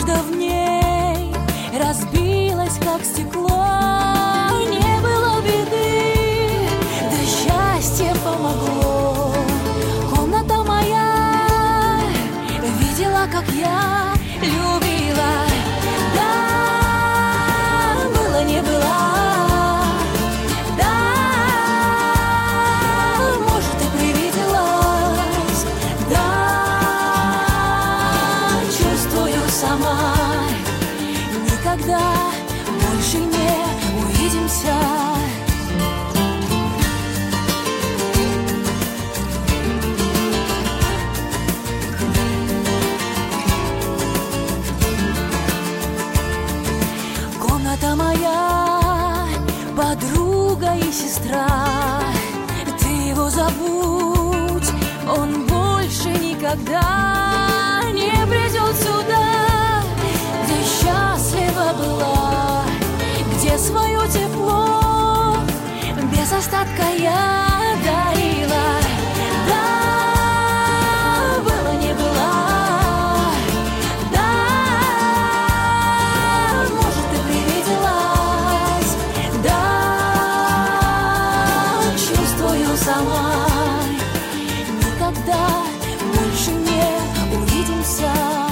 надежда в ней разбилась, как стекло. Не было беды, да счастье помогло. Комната моя видела, как я любила. Да, было не было. Да, может, и привиделась. Да, чувствую сама. Никогда больше не увидимся. Комната моя, подруга и сестра. Ты его забудь, он больше никогда не придет сюда, где счастлива была, где свое тепло без остатка я дарила. Да, было не было. Да, может, и привиделась. Да, чувствую сама. Никогда больше не увидимся.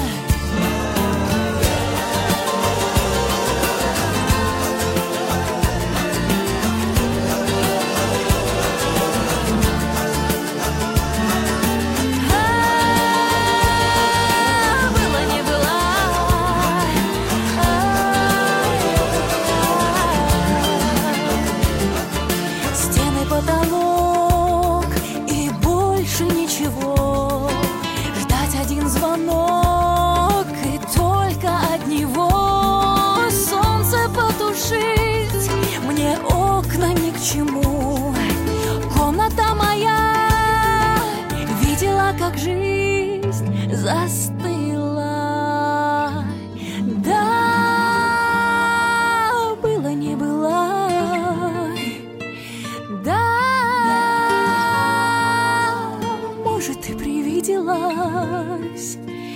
Было не было. Стены, потолок и больше ничего. Ждать один звонок и только от него. Солнце потушить мне окна ни к чему. Комната моя видела, как жизнь застыла. Да, было не было. Да, может, и привиделась.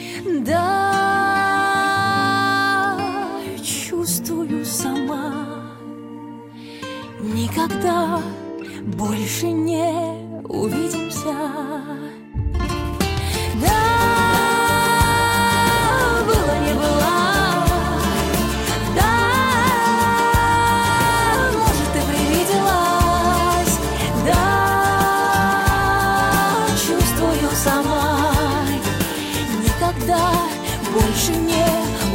Да, чувствую сама. Никогда больше не увидимся. Да, было не было. Да, может, и привиделась. Да, чувствую сама. Никогда больше не